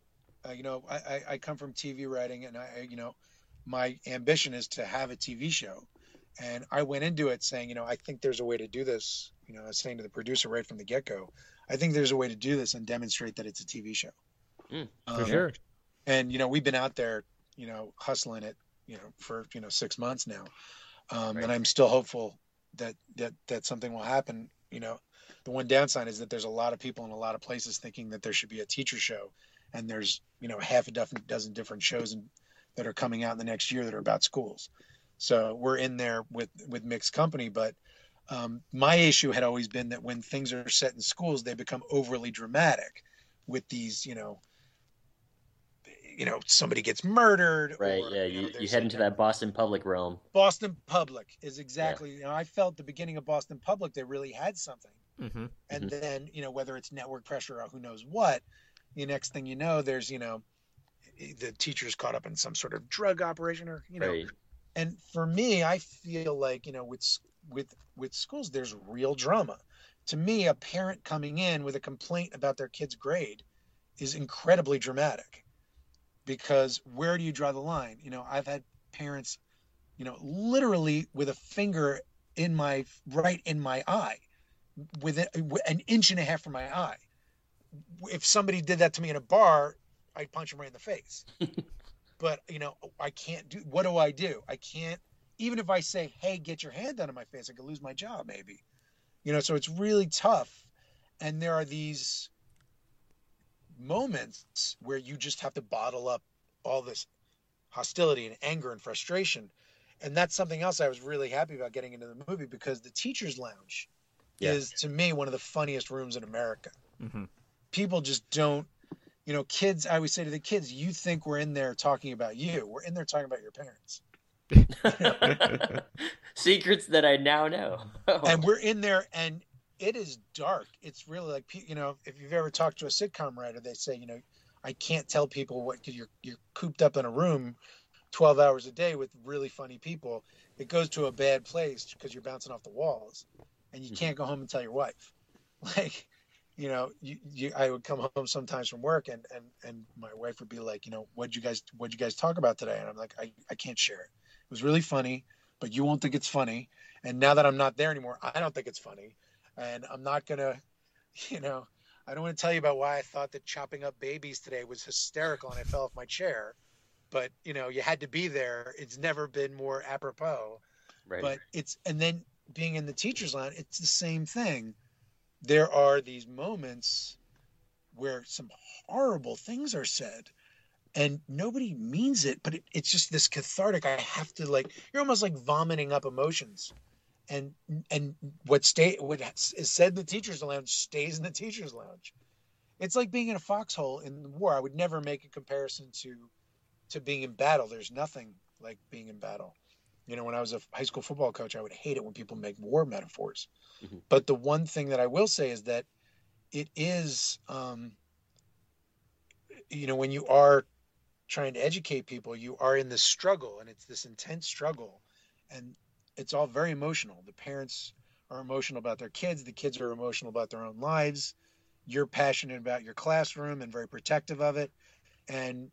I come from TV writing, and my ambition is to have a TV show. And I went into it saying, I think there's a way to do this. I was saying to the producer right from the get-go, I think there's a way to do this and demonstrate that it's a TV show. For sure. And, we've been out there, hustling it, for, 6 months now. Right. And I'm still hopeful that something will happen. The one downside is that there's a lot of people in a lot of places thinking that there should be a teacher show. And there's, half a dozen different shows that are coming out in the next year that are about schools. So we're in there with mixed company. But my issue had always been that when things are set in schools, they become overly dramatic with these, somebody gets murdered. Right. Or, yeah. You head into that Boston Public realm. Boston Public is exactly, I felt the beginning of Boston Public, they really had something. Mm-hmm. And then, whether it's network pressure or who knows what, the next thing you know, there's, the teacher's caught up in some sort of drug operation or, Right. And for me, I feel like, with schools, there's real drama. To me, a parent coming in with a complaint about their kid's grade is incredibly dramatic, because where do you draw the line? I've had parents, literally with a finger right in my eye, with an inch and a half from my eye. If somebody did that to me in a bar, I'd punch them right in the face. But, I can't what do? I can't, even if I say, hey, get your hand out of my face, I could lose my job maybe. So it's really tough. And there are these moments where you just have to bottle up all this hostility and anger and frustration. And that's something else I was really happy about getting into the movie, because the Teacher's Lounge is, to me, one of the funniest rooms in America. Mm-hmm. People just don't, kids, I always say to the kids, you think we're in there talking about you. We're in there talking about your parents. Secrets that I now know. And we're in there, and it is dark. It's really like, if you've ever talked to a sitcom writer, they say, I can't tell people what, because you're cooped up in a room 12 hours a day with really funny people. It goes to a bad place because you're bouncing off the walls, and you can't go home and tell your wife. Like, I would come home sometimes from work, and my wife would be like, what'd you guys talk about today? And I'm like, I can't share it. It was really funny, but you won't think it's funny. And now that I'm not there anymore, I don't think it's funny. And I'm not going to, I don't want to tell you about why I thought that chopping up babies today was hysterical and I fell off my chair. But, you had to be there. It's never been more apropos. Right. But and then being in the Teacher's Lounge, it's the same thing. There are these moments where some horrible things are said. And nobody means it, but it's just this cathartic. I have to, you're almost like vomiting up emotions, and what is said in the Teacher's Lounge stays in the Teacher's Lounge. It's like being in a foxhole in the war. I would never make a comparison to being in battle. There's nothing like being in battle. When I was a high school football coach, I would hate it when people make war metaphors. Mm-hmm. But the one thing that I will say is that it is, when you are trying to educate people, you are in this struggle, and it's this intense struggle, and it's all very emotional. The parents are emotional about their kids. The kids are emotional about their own lives. You're passionate about your classroom and very protective of it. And,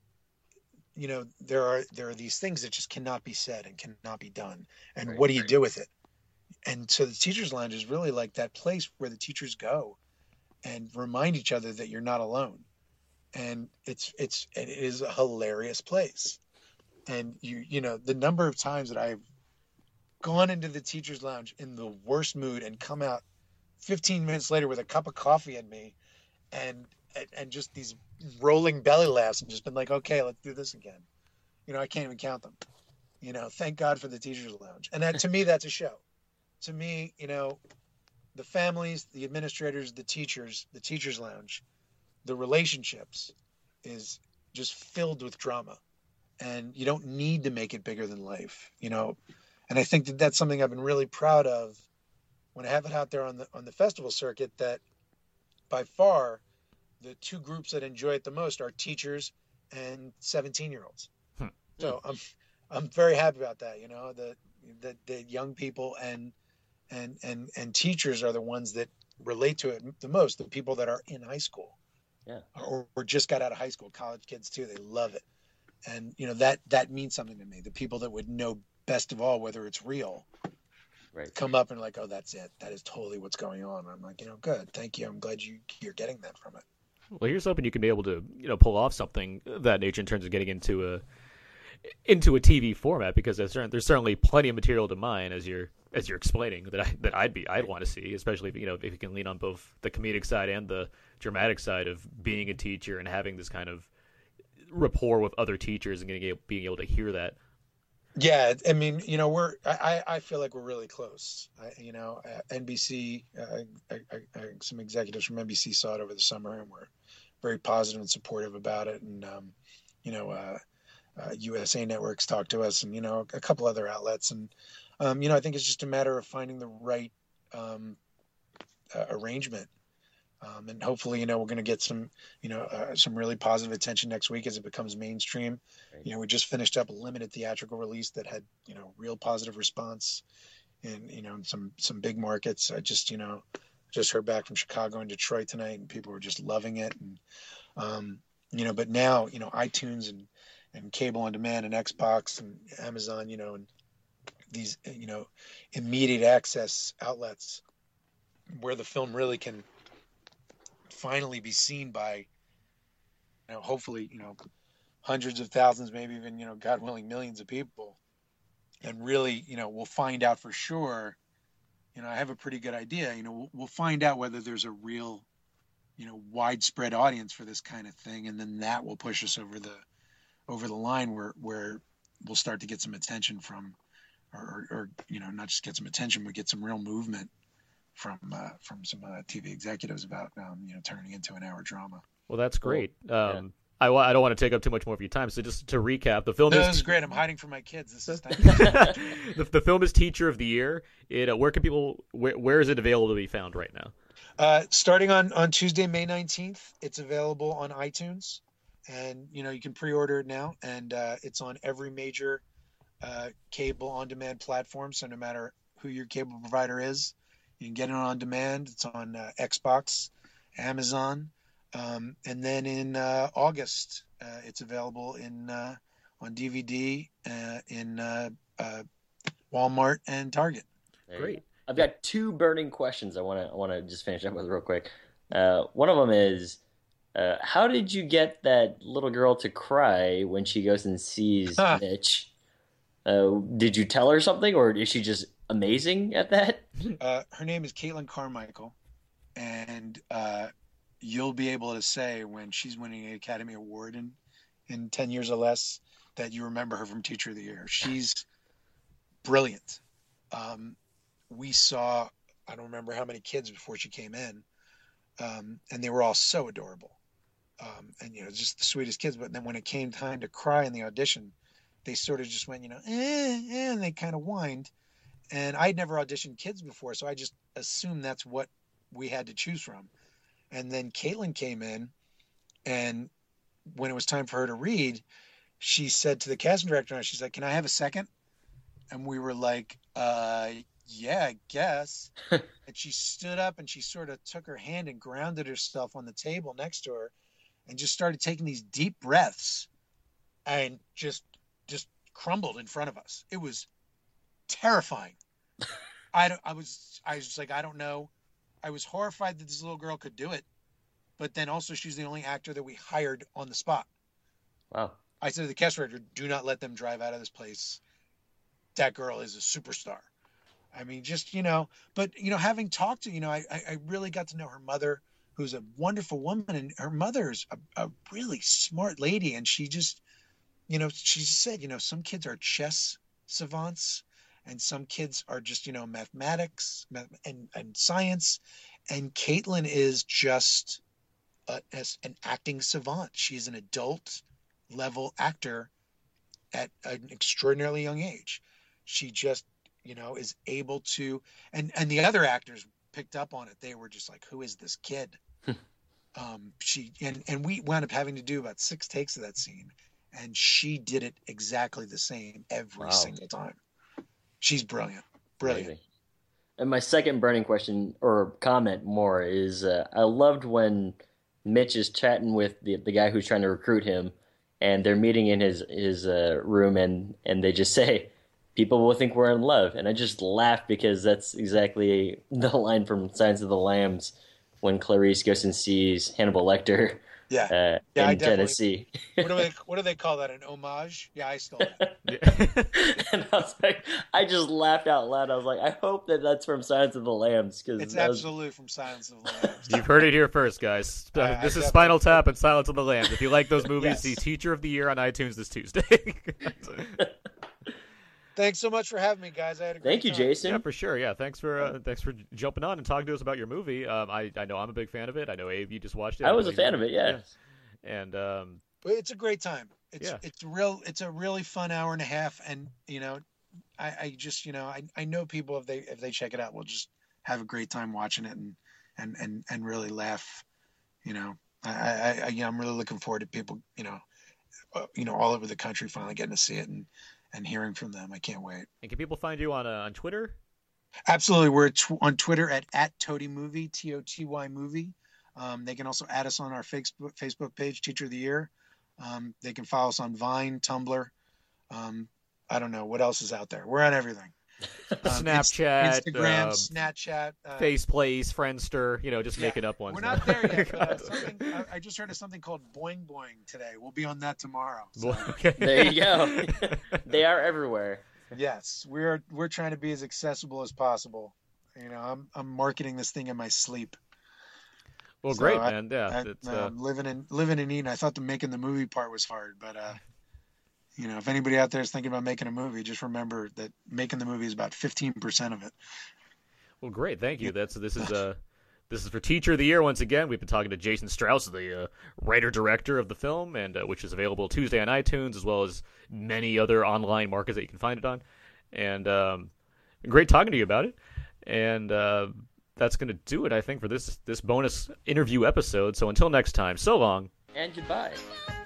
there are these things that just cannot be said and cannot be done. And right, what do you do with it? And so the Teacher's Lounge is really like that place where the teachers go and remind each other that you're not alone. And it is a hilarious place. And the number of times that I've gone into the Teacher's Lounge in the worst mood and come out 15 minutes later with a cup of coffee in me and just these rolling belly laughs, and just been like, okay, let's do this again. I can't even count them. Thank God for the Teacher's Lounge. And that, to me, that's a show. To me, the families, the administrators, the teachers, the Teacher's Lounge, the relationships is just filled with drama, and you don't need to make it bigger than life, and I think that that's something I've been really proud of when I have it out there on the festival circuit, that by far the two groups that enjoy it the most are teachers and 17-year-olds. So I'm very happy about that. The young people and teachers are the ones that relate to it the most, the people that are in high school. Yeah. Or just got out of high school. College kids too, they love it. And that means something to me. The people that would know best of all whether it's real, right, come up and like, oh, that's it. That is totally what's going on. I'm like, good, thank you. I'm glad you're getting that from it. Well, here's hoping you can be able to pull off something of that nature in terms of getting into a TV format, because there's certainly plenty of material to mine as you're explaining that I'd want to see, especially if you can lean on both the comedic side and the dramatic side of being a teacher and having this kind of rapport with other teachers and being able to hear that. Yeah, I mean, I feel like we're really close. NBC, some executives from NBC saw it over the summer and were very positive and supportive about it, and USA Networks talked to us, and a couple other outlets, and I think it's just a matter of finding the right arrangement, and hopefully we're going to get some really positive attention next week as it becomes mainstream. Right. We just finished up a limited theatrical release that had real positive response in some big markets. I just heard back from Chicago and Detroit tonight, and people were just loving it, and but now iTunes and cable on demand and Xbox and Amazon, and these, immediate access outlets where the film really can finally be seen by, hopefully, hundreds of thousands, maybe even, God willing, millions of people. And really, we'll find out for sure I have a pretty good idea. We'll find out whether there's a real, widespread audience for this kind of thing, and then that will push us over the line where we'll start to get some attention from, or not just get some attention, but get some real movement from some TV executives about turning into an hour drama. Well, that's great. I don't want to take up too much more of your time, so just to recap, the film is great. I'm hiding from my kids. This is the film is Teacher of the Year. Where is it available to be found right now? Starting on Tuesday, May 19th, it's available on iTunes, and you can pre-order it now, and it's on every major cable on-demand platform. So no matter who your cable provider is, you can get it on demand. It's on Xbox, Amazon. And then in August, it's available on DVD in Walmart and Target. Great. I've got two burning questions I want to just finish up with real quick. One of them is, how did you get that little girl to cry when she goes and sees Mitch? Did you tell her something, or is she just amazing at that? Her name is Caitlin Carmichael, and you'll be able to say when she's winning an Academy Award in 10 years or less that you remember her from Teacher of the Year. She's brilliant. We saw, I don't remember how many kids before she came in, and they were all so adorable. And, just the sweetest kids. But then when it came time to cry in the audition, they sort of just went, and they kind of whined. And I'd never auditioned kids before, so I just assumed that's what we had to choose from. And then Caitlin came in, and when it was time for her to read, she said to the casting director, she's like, "Can I have a second?" And we were like, yeah, I guess. And she stood up and she sort of took her hand and grounded herself on the table next to her and just started taking these deep breaths and just crumbled in front of us. It was terrifying. I was just like, I don't know. I was horrified that this little girl could do it, but then also she's the only actor that we hired on the spot. Wow. I said to the cast director, do not let them drive out of this place. That girl is a superstar. I mean, just, but, having talked to, I really got to know her mother, who's a wonderful woman, and her mother is a really smart lady. And she just, she said, some kids are chess savants, and some kids are just, mathematics and science. And Caitlin is just as an acting savant. She's an adult level actor at an extraordinarily young age. She just, is able to, and the other actors picked up on it. They were just like, who is this kid? And we wound up having to do about 6 takes of that scene. And she did it exactly the same every single time. She's brilliant. Brilliant. Amazing. And my second burning question or comment more is I loved when Mitch is chatting with the guy who's trying to recruit him, and they're meeting in his room, and they just say, people will think we're in love. And I just laughed because that's exactly the line from Silence of the Lambs when Clarice goes and sees Hannibal Lecter in Tennessee. What do they call that? An homage? Yeah, I stole that. And I was like, I just laughed out loud. I was like, I hope that's from Silence of the Lambs. It's absolutely from Silence of the Lambs. You've heard it here first, guys. This is Spinal Tap and Silence of the Lambs. If you like those movies, see Teacher of the Year on iTunes this Tuesday. Thanks so much for having me, guys. I had a great Thank you, time. Jason. Yeah, for sure. Yeah, thanks for jumping on and talking to us about your movie. I know I'm a big fan of it. I know Abe, you just watched it. I was a fan of it. Yeah. And it's a great time. It's a really fun hour and a half, and I just I know people if they check it out will just have a great time watching it and really laugh. I'm really looking forward to people all over the country finally getting to see it and hearing from them. I can't wait. And can people find you on Twitter? Absolutely. We're on Twitter at Toty Movie, TOTY Movie. They can also add us on our Facebook page, Teacher of the Year. They can follow us on Vine, Tumblr. I don't know what else is out there. We're on everything. Snapchat, Instagram, Snapchat, FacePlace, Friendster. Just making up ones. We're not there yet. I just heard of something called Boing Boing today. We'll be on that tomorrow. So. Okay. There you go. They are everywhere. Yes, we're trying to be as accessible as possible. I'm marketing this thing in my sleep. Well, great, man. Yeah, I'm living and eating. I thought the making the movie part was hard, but if anybody out there is thinking about making a movie, just remember that making the movie is about 15% of it. Well, great. Thank you. This is for Teacher of the Year once again. We've been talking to Jason Strauss, the writer-director of the film, and which is available Tuesday on iTunes, as well as many other online markets that you can find it on. And great talking to you about it. And that's going to do it, I think, for this bonus interview episode. So until next time, so long. And goodbye.